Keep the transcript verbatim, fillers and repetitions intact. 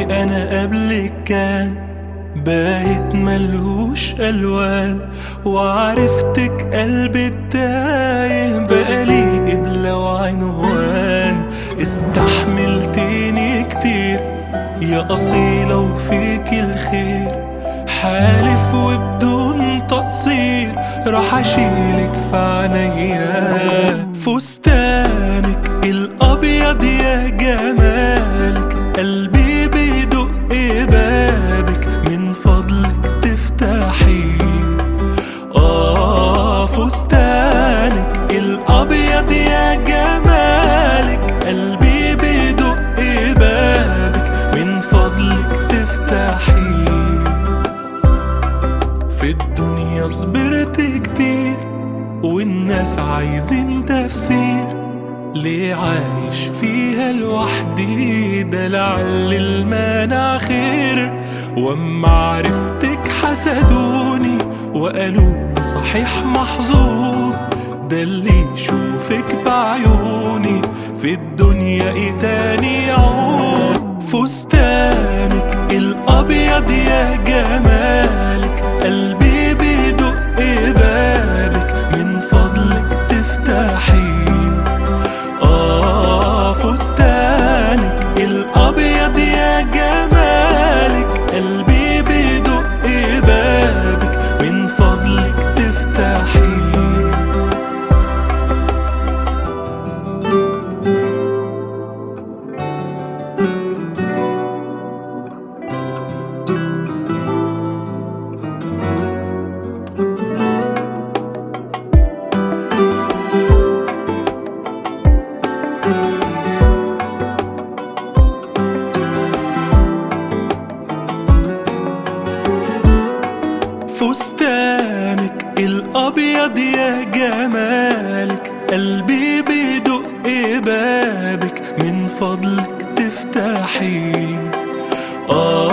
اللي انا قبلك كان بايت ملهوش ألوان، وعرفتك قلبي التايه بقالي قبلة وعنوان. استحملتيني كتير يا أصيلة وفيك الخير، حالف وبدون تقصير راح أشيلك في عينيا. فستانك الأبيض يا جمالك، قلبي بيدق بابك من فضلك تفتحي. آه فستانك الأبيض يا جمالك، قلبي بيدق بابك من فضلك تفتحي. في الدنيا صبرت كتير والناس عايزين تفسير، ليه عايش فيها لوحدي؟ ده لعل المانع خير. واما عرفتك حسدوني وقالوا صحيح محظوظ، ده اللي يشوفك بعيوني في الدنيا ايه تاني يعوز. فستانك الابيض يا جمالك، قلبي بيدق بابك من فضلك تفتحي. آه فستانك الأبيض يا جمالك، قلبي بيدق بابك من فضلك تفتحي. فستانك الأبيض يا جمالك، قلبي بيدق بابك من فضلك تفتحي. آه